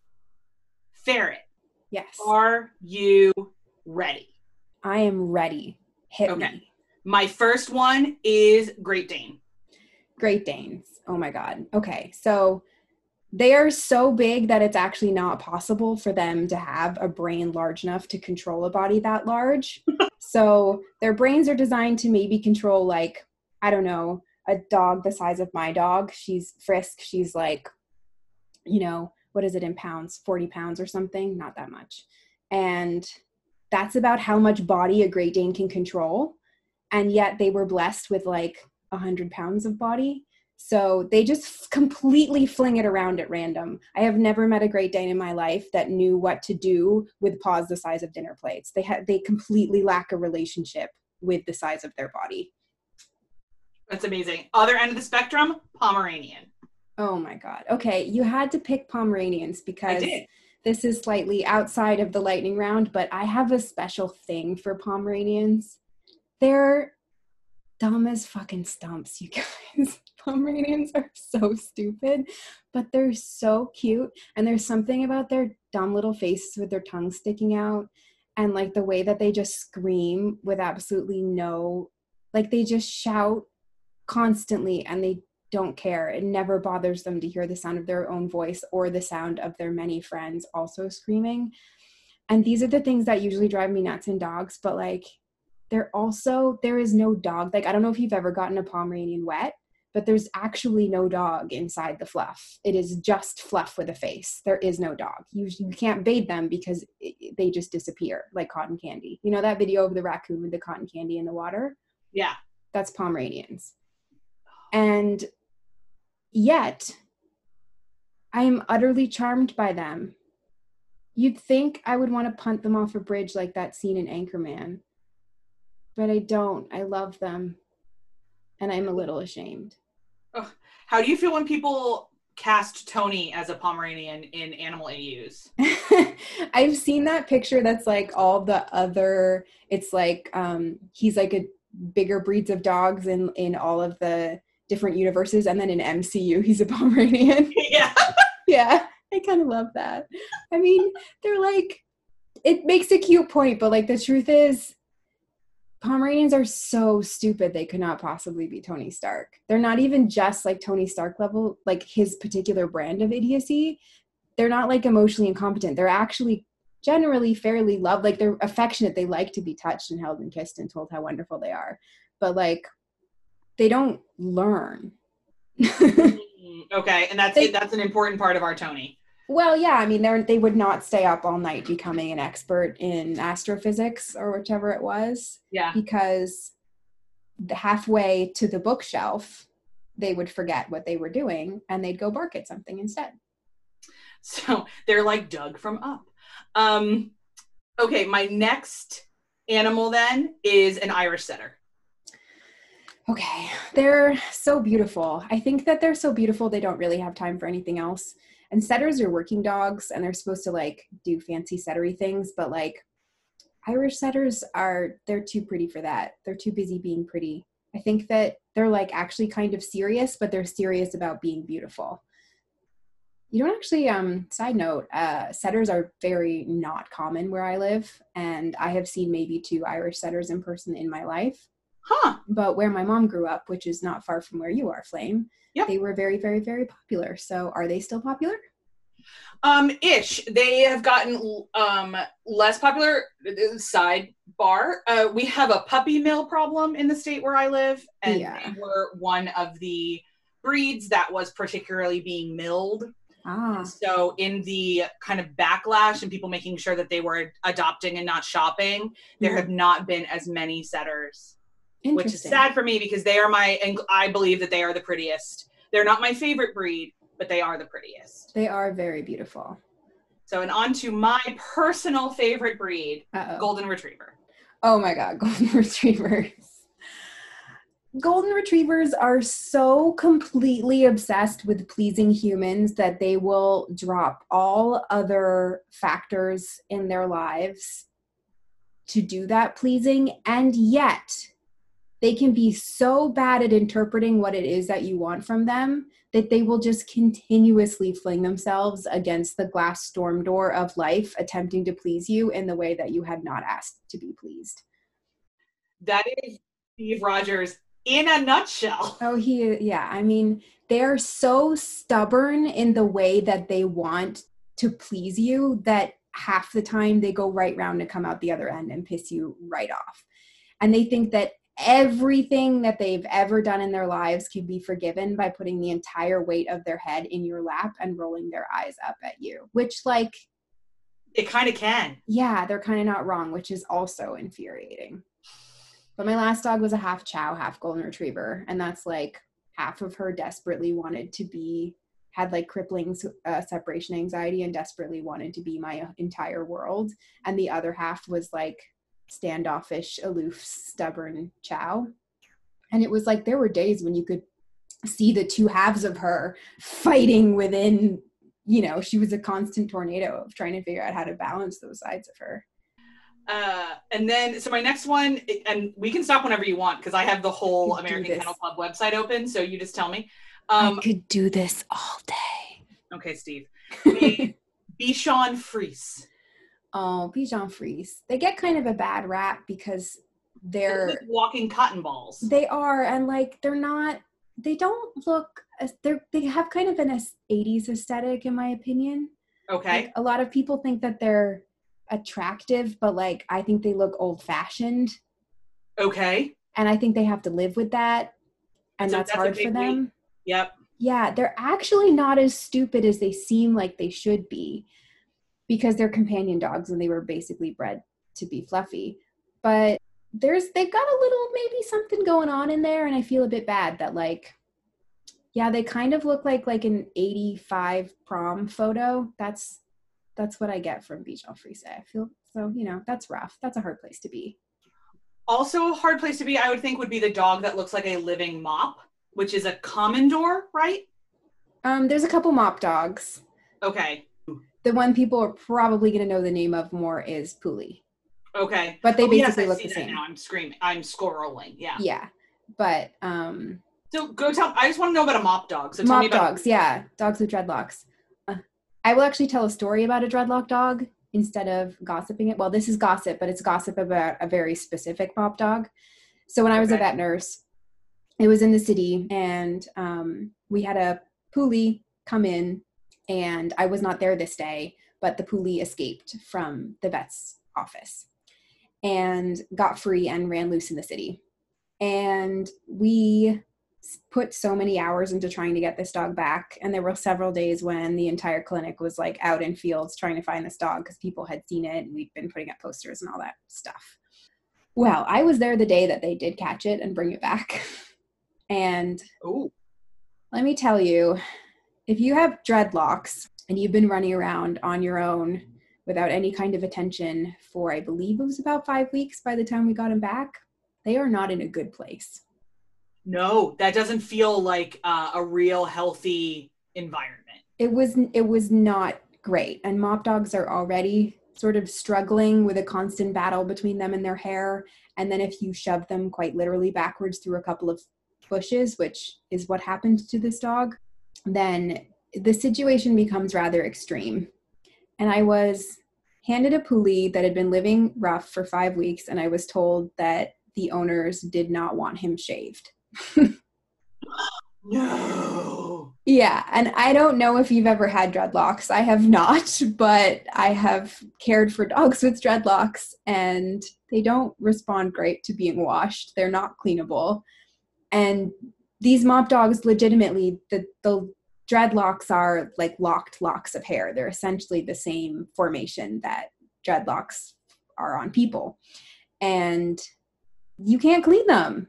Speaker 1: Ferret,
Speaker 3: yes,
Speaker 1: are you ready?
Speaker 3: I am ready. Hit
Speaker 1: okay.
Speaker 3: me.
Speaker 1: My first one is Great Dane.
Speaker 3: Great Danes. Oh my God. Okay. So they are so big that it's actually not possible for them to have a brain large enough to control a body that large. So their brains are designed to maybe control, like, I don't know, a dog the size of my dog. She's Frisk. She's like, you know, what is it in pounds? forty pounds or something? Not that much. And that's about how much body a Great Dane can control. And yet they were blessed with like one hundred pounds of body. So they just completely fling it around at random. I have never met a Great Dane in my life that knew what to do with paws the size of dinner plates. They ha- they completely lack a relationship with the size of their body.
Speaker 1: That's amazing. Other end of the spectrum, Pomeranian.
Speaker 3: Oh my God. Okay, you had to pick Pomeranians because
Speaker 1: I did.
Speaker 3: This is slightly outside of the lightning round, but I have a special thing for Pomeranians. They're dumb as fucking stumps, you guys. Pomeranians are so stupid, but they're so cute. And there's something about their dumb little faces with their tongue sticking out and like the way that they just scream with absolutely no, like they just shout constantly and they don't care. It never bothers them to hear the sound of their own voice or the sound of their many friends also screaming. And these are the things that usually drive me nuts in dogs, but like they're also, there is no dog. Like, I don't know if you've ever gotten a Pomeranian wet, but there's actually no dog inside the fluff. It is just fluff with a face. There is no dog. You, you can't bathe them because it, they just disappear like cotton candy. You know that video of the raccoon with the cotton candy in the water?
Speaker 1: Yeah.
Speaker 3: That's Pomeranians. And yet, I am utterly charmed by them. You'd think I would want to punt them off a bridge like that scene in Anchorman, but I don't. I love them, and I'm a little ashamed.
Speaker 1: Oh, how do you feel when people cast Tony as a Pomeranian in Animal A Us?
Speaker 3: I've seen that picture that's like all the other, it's like um, he's like a bigger breeds of dogs in, in all of the different universes, and then in M C U he's a Pomeranian.
Speaker 1: Yeah.
Speaker 3: Yeah, I kind of love that. I mean, they're like, it makes a cute point, but like the truth is, Pomeranians are so stupid they could not possibly be Tony Stark. They're not even just like Tony Stark level, like his particular brand of idiocy. They're not like emotionally incompetent. They're actually generally fairly loved. Like they're affectionate. They like to be touched and held and kissed and told how wonderful they are. But like, they don't learn.
Speaker 1: Okay, and that's
Speaker 3: They-
Speaker 1: it. That's an important part of our Tony.
Speaker 3: Well, yeah, I mean, they they would not stay up all night becoming an expert in astrophysics or whichever it was,
Speaker 1: Yeah.
Speaker 3: because the halfway to the bookshelf, they would forget what they were doing and they'd go bark at something instead.
Speaker 1: So they're like Doug from Up. Um, okay, my next animal then is an Irish setter.
Speaker 3: Okay, they're so beautiful. I think that they're so beautiful they don't really have time for anything else. And setters are working dogs, and they're supposed to like do fancy settery things, but like Irish setters are, they're too pretty for that. They're too busy being pretty. I think that they're like actually kind of serious, but they're serious about being beautiful. You don't actually, um, side note, uh, setters are very not common where I live, and I have seen maybe two Irish setters in person in my life.
Speaker 1: Huh.
Speaker 3: But where my mom grew up, which is not far from where you are, Flame,
Speaker 1: Yep.
Speaker 3: they were very, very, very popular. So are they still popular?
Speaker 1: Um, ish. They have gotten um less popular. Sidebar. Uh, we have a puppy mill problem in the state where I live, and
Speaker 3: Yeah.
Speaker 1: they were one of the breeds that was particularly being milled.
Speaker 3: Ah,
Speaker 1: So in the kind of backlash and people making sure that they were adopting and not shopping, there
Speaker 3: yeah.
Speaker 1: have not been as many setters, which is
Speaker 3: Interesting.
Speaker 1: sad for me because they are my, and I believe that they are the prettiest. They're not my favorite breed, but they are the prettiest.
Speaker 3: They are very beautiful.
Speaker 1: So, and on to my personal favorite breed,
Speaker 3: Uh-oh.
Speaker 1: Golden Retriever.
Speaker 3: Oh my God, golden retrievers. Golden retrievers are so completely obsessed with pleasing humans that they will drop all other factors in their lives to do that pleasing. And yet they can be so bad at interpreting what it is that you want from them that they will just continuously fling themselves against the glass storm door of life, attempting to please you in the way that you had not asked to be pleased.
Speaker 1: That is Steve Rogers in a nutshell.
Speaker 3: Oh, he, yeah. I mean, they're so stubborn in the way that they want to please you that half the time they go right round and come out the other end and piss you right off. And they think that everything that they've ever done in their lives can be forgiven by putting the entire weight of their head in your lap and rolling their eyes up at you, which like,
Speaker 1: It kind of can.
Speaker 3: yeah, they're kind of not wrong, which is also infuriating. But my last dog was a half chow, half golden retriever. And that's like half of her desperately wanted to be, had like crippling uh, separation anxiety and desperately wanted to be my entire world. And the other half was like standoffish, aloof, stubborn chow. And it was like, there were days when you could see the two halves of her fighting within, you know, she was a constant tornado of trying to figure out how to balance those sides of her.
Speaker 1: Uh, and then, so my next one, and we can stop whenever you want because I have the whole
Speaker 3: Could do
Speaker 1: American
Speaker 3: this.
Speaker 1: Kennel Club website open. So you just tell me. Um,
Speaker 3: I could do this all day.
Speaker 1: okay, Steve. A Bichon Frise.
Speaker 3: Oh, Bichon Frise. They get kind of a bad rap because
Speaker 1: They're
Speaker 3: they're,
Speaker 1: like walking cotton balls.
Speaker 3: they are, and like, they're not, they don't look, as they're, they have kind of an eighties aesthetic in my opinion.
Speaker 1: Okay.
Speaker 3: Like, a lot of people think that they're attractive, but like, I think they look old fashioned.
Speaker 1: Okay.
Speaker 3: And I think they have to live with that. And
Speaker 1: So
Speaker 3: that's,
Speaker 1: that's a
Speaker 3: hard
Speaker 1: big
Speaker 3: for them.
Speaker 1: week. Yep.
Speaker 3: Yeah, they're actually not as stupid as they seem like they should be because they're companion dogs and they were basically bred to be fluffy. But there's, they've got a little, maybe something going on in there. And I feel a bit bad that like, yeah, they kind of look like, like an eighty-five prom photo. That's, that's what I get from Beach El Frise. I feel so, you know, that's rough. That's a hard place to be.
Speaker 1: Also a hard place to be, I would think, would be the dog that looks like a living mop, which is a commandor, right?
Speaker 3: Um, there's a couple mop dogs.
Speaker 1: Okay.
Speaker 3: The one people are probably going to know the name of more is Puli.
Speaker 1: Okay.
Speaker 3: But they
Speaker 1: oh,
Speaker 3: basically
Speaker 1: yes, I
Speaker 3: look
Speaker 1: see
Speaker 3: the
Speaker 1: that
Speaker 3: same.
Speaker 1: Now I'm screaming. I'm scrolling. Yeah.
Speaker 3: Yeah. But um
Speaker 1: so go tell I just want to know about a mop dog. So tell
Speaker 3: mop
Speaker 1: me about
Speaker 3: dogs, yeah. Dogs with dreadlocks. Uh, I will actually tell a story about a dreadlock dog instead of gossiping it. Well, this is gossip, but it's gossip about a very specific mop dog. So when I was
Speaker 1: okay.
Speaker 3: a vet nurse, it was in the city, and um, we had a Puli come in, and I was not there this day, but the Puli escaped from the vet's office and got free and ran loose in the city. And we put so many hours into trying to get this dog back. And there were several days when the entire clinic was like out in fields trying to find this dog because people had seen it and we'd been putting up posters and all that stuff. Well, I was there the day that they did catch it and bring it back. And
Speaker 1: Ooh.
Speaker 3: Let me tell you, if you have dreadlocks and you've been running around on your own without any kind of attention for, I believe it was about five weeks by the time we got him back, they are not in a good place.
Speaker 1: No, that doesn't feel like uh, a real healthy environment.
Speaker 3: It was, it was not great. And mop dogs are already sort of struggling with a constant battle between them and their hair. And then if you shove them quite literally backwards through a couple of bushes, which is what happened to this dog, then the situation becomes rather extreme. And I was handed a Puli that had been living rough for five weeks, and I was told that the owners did not want him shaved.
Speaker 1: No.
Speaker 3: Yeah, and I don't know if you've ever had dreadlocks. I have not, but I have cared for dogs with dreadlocks, and they don't respond great to being washed. They're not cleanable. And these mop dogs, legitimately, the, the dreadlocks are like locked locks of hair. They're essentially the same formation that dreadlocks are on people. And you can't clean them.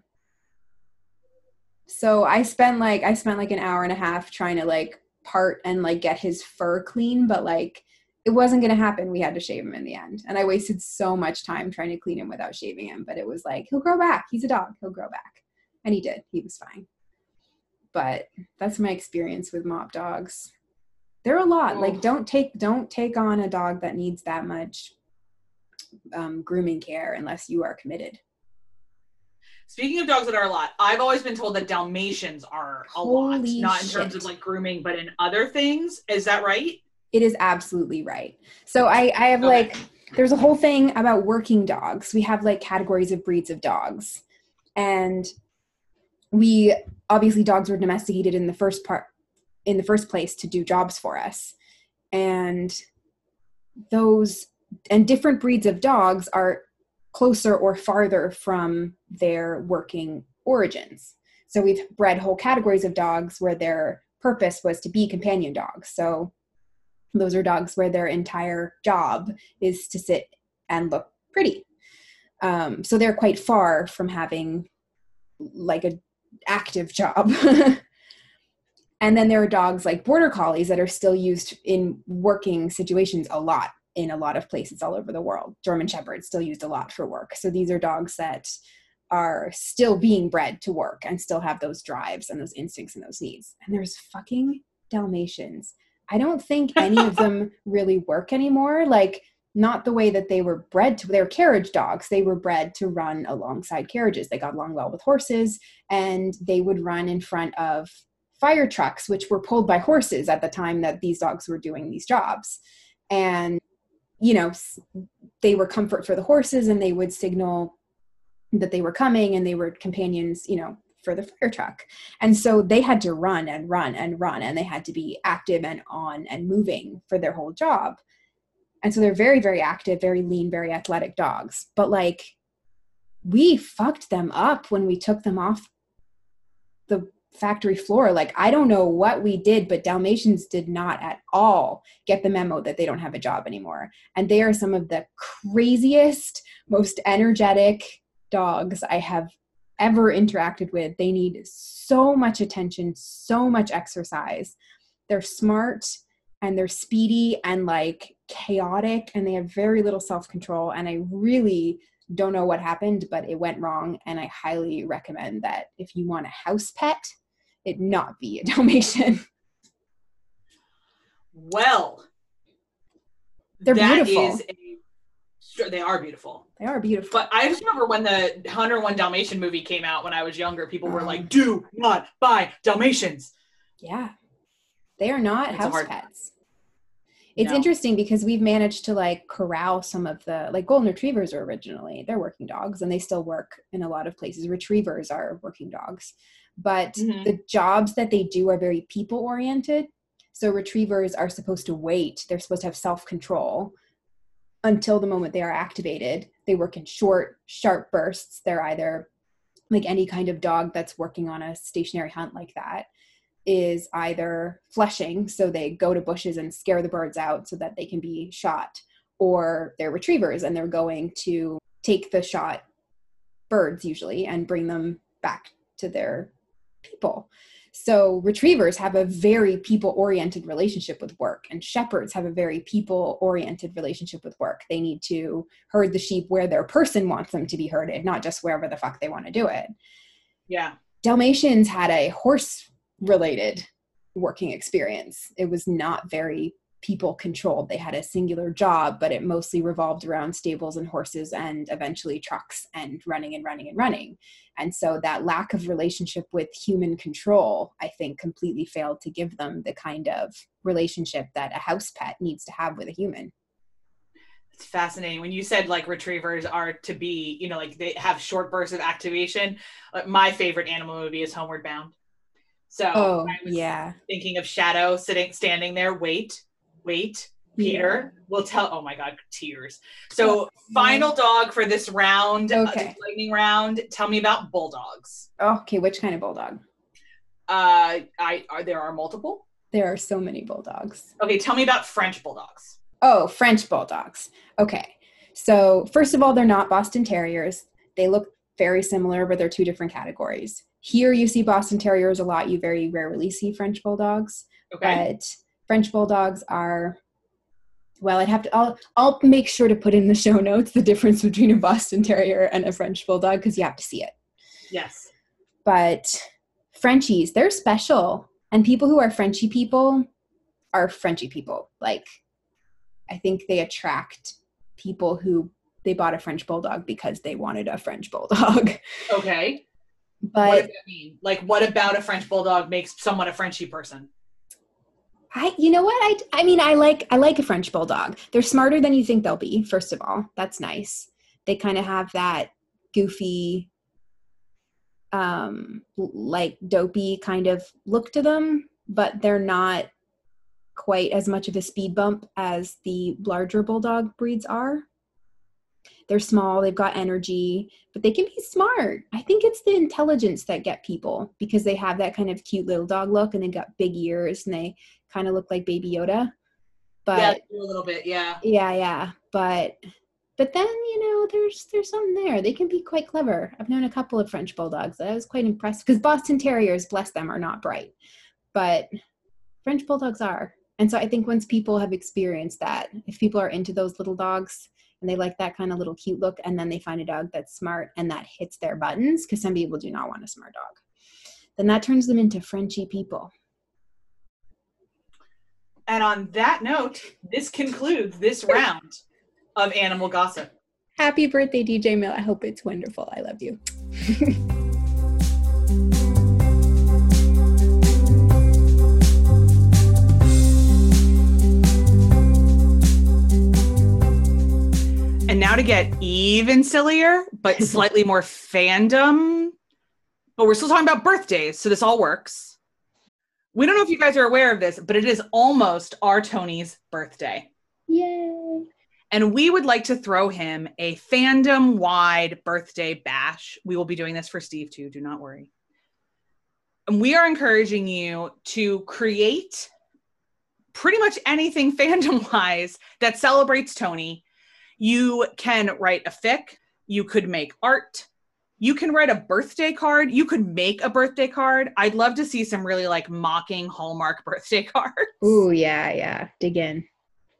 Speaker 3: So I spent like, I spent like an hour and a half trying to like part and like get his fur clean, but like it wasn't going to happen. We had to shave him in the end. And I wasted so much time trying to clean him without shaving him, but it was like, he'll grow back. He's a dog. He'll grow back. And he did. He was fine. But that's my experience with mop dogs. They're a lot. Like don't take, don't take on a dog that needs that much um, grooming care unless you are committed.
Speaker 1: Speaking of dogs that are a lot, I've always been told that Dalmatians are a
Speaker 3: Holy
Speaker 1: lot, not in
Speaker 3: shit.
Speaker 1: terms of like grooming, but in other things. Is that right?
Speaker 3: It is absolutely right. So I, I have okay. like, there's a whole thing about working dogs. We have like categories of breeds of dogs. And we, obviously dogs were domesticated in the first part, in the first place to do jobs for us. And those, and different breeds of dogs are closer or farther from their working origins. So we've bred whole categories of dogs where their purpose was to be companion dogs. So those are dogs where their entire job is to sit and look pretty. Um, so they're quite far from having like a active job. And then there are dogs like border collies that are still used in working situations a lot in a lot of places all over the world. German Shepherds still used a lot for work. So these are dogs that are still being bred to work and still have those drives and those instincts and those needs. And there's fucking Dalmatians. I don't think any of them really work anymore. Like, not the way that they were bred to. They were carriage dogs. They were bred to run alongside carriages. They got along well with horses, and they would run in front of fire trucks, which were pulled by horses at the time that these dogs were doing these jobs. And, you know, they were comfort for the horses, and they would signal that they were coming, and they were companions, you know, for the fire truck. And so they had to run and run and run, and they had to be active and on and moving for their whole job. And so they're very, very active, very lean, very athletic dogs. But like, we fucked them up when we took them off the factory floor. Like, I don't know what we did, but Dalmatians did not at all get the memo that they don't have a job anymore. And they are some of the craziest, most energetic dogs I have ever interacted with. They need so much attention, so much exercise. They're smart and they're speedy, and like, chaotic and they have very little self-control. And I really don't know what happened, but it went wrong. And I highly recommend that if you want a house pet, it not be a Dalmatian.
Speaker 1: Well,
Speaker 3: they're
Speaker 1: that
Speaker 3: beautiful.
Speaker 1: Is a, sure, they are beautiful.
Speaker 3: They are beautiful.
Speaker 1: But I just remember when the one oh one Dalmatian movie came out when I was younger, people were um, like, do not buy Dalmatians.
Speaker 3: Yeah. They are not it's house pets. It's
Speaker 1: no.
Speaker 3: interesting because we've managed to like corral some of the, like golden retrievers are originally, they're working dogs and they still work in a lot of places. Retrievers are working dogs, but mm-hmm. the jobs that they do are very people oriented. So retrievers are supposed to wait. They're supposed to have self-control until the moment they are activated. They work in short, sharp bursts. They're either like any kind of dog that's working on a stationary hunt like that is either fleshing, so they go to bushes and scare the birds out so that they can be shot, or they're retrievers and they're going to take the shot birds usually and bring them back to their people. So retrievers have a very people-oriented relationship with work, and shepherds have a very people-oriented relationship with work. They need to herd the sheep where their person wants them to be herded, not just wherever the fuck they want to do it.
Speaker 1: Yeah.
Speaker 3: Dalmatians had a horse related working experience. It was not very people controlled. They had a singular job, but it mostly revolved around stables and horses and eventually trucks and running and running and running. And so that lack of relationship with human control, I think, completely failed to give them the kind of relationship that a house pet needs to have with a human.
Speaker 1: It's fascinating. When you said like retrievers are to be, you know, like they have short bursts of activation, like, my favorite animal movie is Homeward Bound. So
Speaker 3: oh,
Speaker 1: I was
Speaker 3: yeah.
Speaker 1: thinking of Shadow sitting, standing there. Wait, wait, Peter yeah. will tell. Oh my God, tears. So oh, final yeah. dog for this round,
Speaker 3: okay.
Speaker 1: uh, this lightning round. Tell me about bulldogs.
Speaker 3: Oh, okay, which kind of bulldog?
Speaker 1: Uh, I are there are multiple.
Speaker 3: There are so many bulldogs.
Speaker 1: Okay, tell me about French bulldogs.
Speaker 3: Oh, French bulldogs. Okay, so first of all, they're not Boston Terriers. They look very similar, but they're two different categories. Here you see Boston Terriers a lot. You very rarely see French bulldogs.
Speaker 1: Okay.
Speaker 3: But French bulldogs are, well, I'd have to, I'll, I'll make sure to put in the show notes the difference between a Boston Terrier and a French bulldog because you have to see it.
Speaker 1: Yes.
Speaker 3: But Frenchies, they're special. And people who are Frenchy people are Frenchy people. Like, I think they attract people who they bought a French bulldog because they wanted a French bulldog.
Speaker 1: Okay.
Speaker 3: But
Speaker 1: what does that mean? Like, what about a French bulldog makes someone a Frenchy person?
Speaker 3: I, you know what? I, I mean, I like, I like a French bulldog. They're smarter than you think they'll be. First of all, that's nice. They kind of have that goofy, um, like dopey kind of look to them, but they're not quite as much of a speed bump as the larger bulldog breeds are. They're small, they've got energy, but they can be smart. I think it's the intelligence that get people because they have that kind of cute little dog look and they got big ears and they kind of look like Baby Yoda. But
Speaker 1: yeah, a little bit, yeah.
Speaker 3: Yeah, yeah. But but then, you know, there's there's something there. They can be quite clever. I've known a couple of French bulldogs. I was quite impressed because Boston Terriers, bless them, are not bright. But French bulldogs are. And so I think once people have experienced that, if people are into those little dogs, and they like that kind of little cute look, and then they find a dog that's smart and that hits their buttons, because some people do not want a smart dog, then that turns them into Frenchy people.
Speaker 1: And on that note, this concludes this round of Animal Gossip.
Speaker 3: Happy birthday, D J Mill. I hope it's wonderful. I love you.
Speaker 1: And now to get even sillier, but slightly more fandom. But we're still talking about birthdays, so this all works. We don't know if you guys are aware of this, but it is almost our Tony's birthday.
Speaker 3: Yay.
Speaker 1: And we would like to throw him a fandom-wide birthday bash. We will be doing this for Steve too, do not worry. And we are encouraging you to create pretty much anything fandom-wise that celebrates Tony. You can write a fic. You could make art. You can write a birthday card. You could make a birthday card. I'd love to see some really like mocking Hallmark birthday cards.
Speaker 3: Ooh, yeah, yeah. Dig in.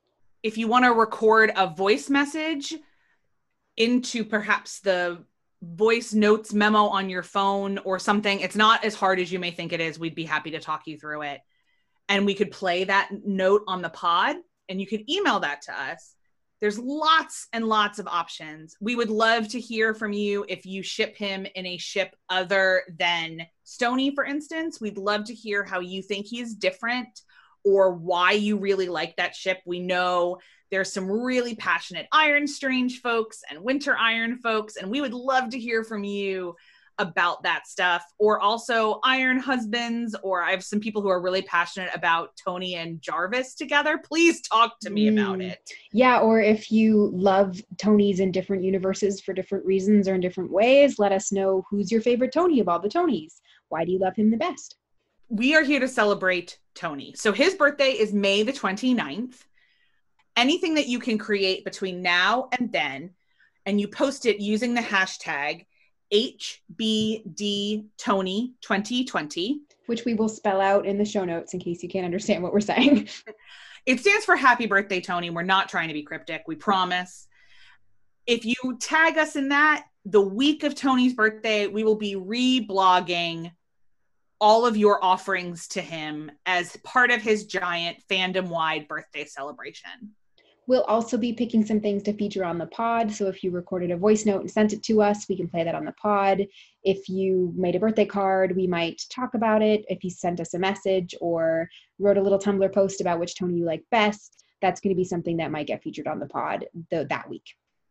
Speaker 1: if you want to record a voice message into perhaps the voice notes memo on your phone or something, it's not as hard as you may think it is. We'd be happy to talk you through it. And we could play that note on the pod, and you could email that to us. There's lots and lots of options. We would love to hear from you if you ship him in a ship other than Stony, for instance. We'd love to hear how you think he's different or why you really like that ship. We know there's some really passionate Iron Strange folks and Winter Iron folks, and we would love to hear from you about that stuff. Or also Iron Husbands, or I have some people who are really passionate about Tony and Jarvis together. Please talk to me mm. about it.
Speaker 2: Yeah, or if you love Tonys in different universes for different reasons or in different ways, let us know who's your favorite Tony of all the Tonys. Why do you love him the best?
Speaker 1: We are here to celebrate Tony. So his birthday is May the twenty-ninth. Anything that you can create between now and then, and you post it using the hashtag H B D Tony twenty twenty,
Speaker 2: which we will spell out in the show notes in case you can't understand what we're saying.
Speaker 1: It stands for Happy Birthday, Tony. We're not trying to be cryptic, we promise. If you tag us in that, the week of Tony's birthday, we will be reblogging all of your offerings to him as part of his giant fandom-wide birthday celebration.
Speaker 2: We'll also be picking some things to feature on the pod. So if you recorded a voice note and sent it to us, we can play that on the pod. If you made a birthday card, we might talk about it. If you sent us a message or wrote a little Tumblr post about which Tony you like best, that's going to be something that might get featured on the pod th- that week.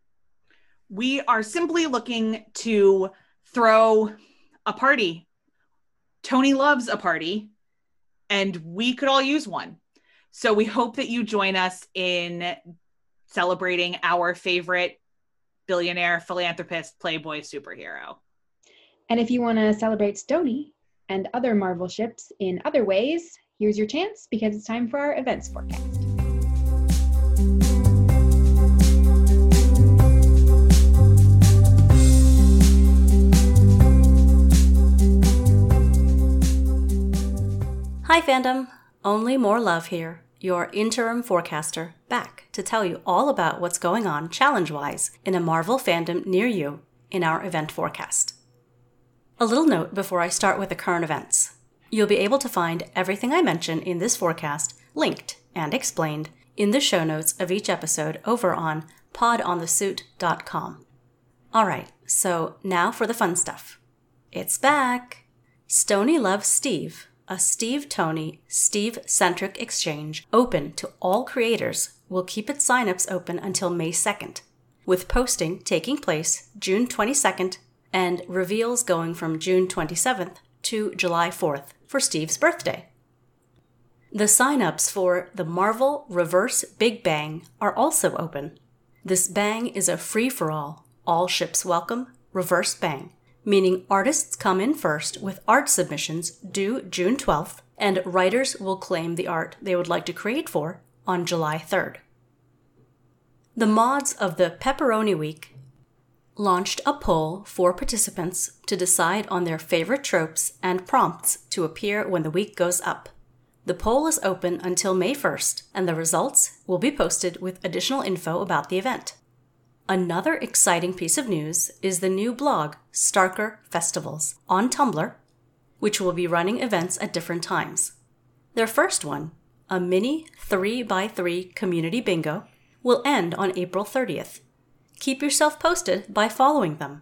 Speaker 1: We are simply looking to throw a party. Tony loves a party, and we could all use one. So we hope that you join us in celebrating our favorite billionaire, philanthropist, playboy superhero.
Speaker 2: And if you want to celebrate Stony and other Marvel ships in other ways, here's your chance, because it's time for our events forecast.
Speaker 4: Hi fandom, Only More Love here, your interim forecaster, back to tell you all about what's going on challenge-wise in a Marvel fandom near you in our event forecast. A little note before I start with the current events. You'll be able to find everything I mention in this forecast linked and explained in the show notes of each episode over on pod on the suit dot com. Alright, so now for the fun stuff. It's back! Stony Loves Steve, a Steve-Tony, Steve-centric exchange open to all creators, will keep its signups open until May second, with posting taking place June twenty-second and reveals going from June twenty-seventh to July fourth for Steve's birthday. The signups for the Marvel Reverse Big Bang are also open. This bang is a free-for-all, all ships welcome, reverse bang, meaning artists come in first with art submissions due June twelfth, and writers will claim the art they would like to create for on July third. The mods of the Pepperoni Week launched a poll for participants to decide on their favorite tropes and prompts to appear when the week goes up. The poll is open until May first, and the results will be posted with additional info about the event. Another exciting piece of news is the new blog, Starker Festivals, on Tumblr, which will be running events at different times. Their first one, a mini three by three community bingo, will end on April thirtieth. Keep yourself posted by following them.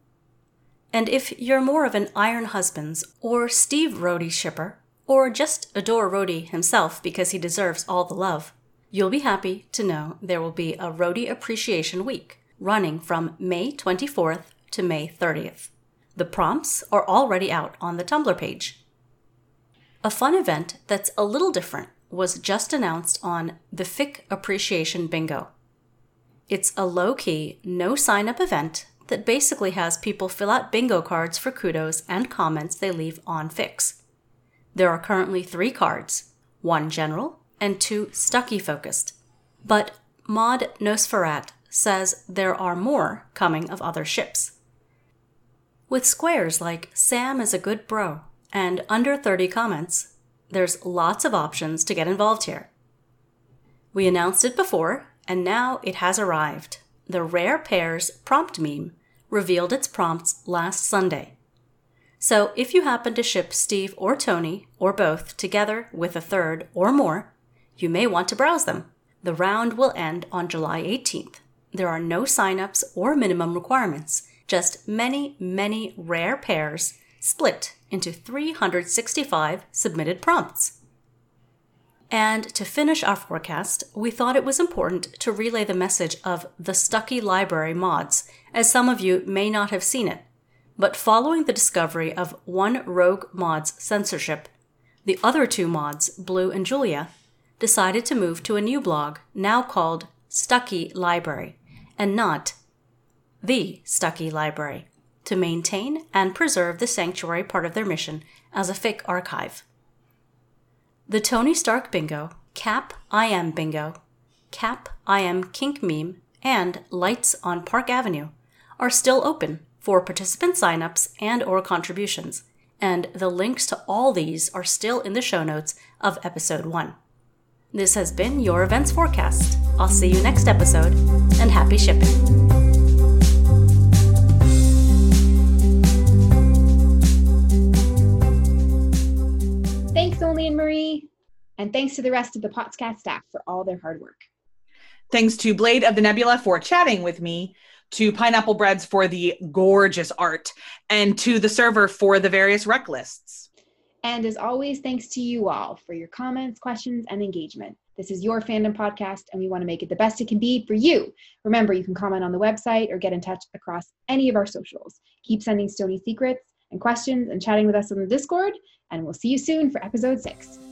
Speaker 4: And if you're more of an Iron Husbands or Steve Rhodey shipper, or just adore Rhodey himself because he deserves all the love, you'll be happy to know there will be a Rhodey Appreciation Week running from May twenty-fourth to May thirtieth. The prompts are already out on the Tumblr page. A fun event that's a little different was just announced on the Fic Appreciation Bingo. It's a low-key, no-sign-up event that basically has people fill out bingo cards for kudos and comments they leave on Fics. There are currently three cards, one general and two Stucky-focused. But Mod Nosferat says there are more coming of other ships. With squares like Sam is a good bro and under thirty comments, there's lots of options to get involved here. We announced it before, and now it has arrived. The Rare Pairs prompt meme revealed its prompts last Sunday. So if you happen to ship Steve or Tony, or both, together with a third or more, you may want to browse them. The round will end on July eighteenth. There are no signups or minimum requirements, just many, many rare pairs split into three hundred sixty-five submitted prompts. And to finish our forecast, we thought it was important to relay the message of the Stucky Library mods, as some of you may not have seen it. But following the discovery of one rogue mod's censorship, the other two mods, Blue and Julia, decided to move to a new blog now called Stucky Library, and not The Stucky Library, to maintain and preserve the sanctuary part of their mission as a fake archive. The Tony Stark Bingo, Cap I Am Bingo, Cap I Am Kink Meme, and Lights on Park Avenue are still open for participant signups and or contributions, and the links to all these are still in the show notes of episode one. This has been your Events Forecast. I'll see you next episode, and happy shipping.
Speaker 3: Thanks, Only and Marie. And thanks to the rest of the Potscast staff for all their hard work.
Speaker 1: Thanks to Blade of the Nebula for chatting with me, to Pineapple Breads for the gorgeous art, and to the server for the various rec lists.
Speaker 3: And as always, thanks to you all for your comments, questions, and engagement. This is your fandom podcast, and we want to make it the best it can be for you. Remember, you can comment on the website or get in touch across any of our socials. Keep sending Stony secrets and questions and chatting with us on the Discord, and we'll see you soon for episode six.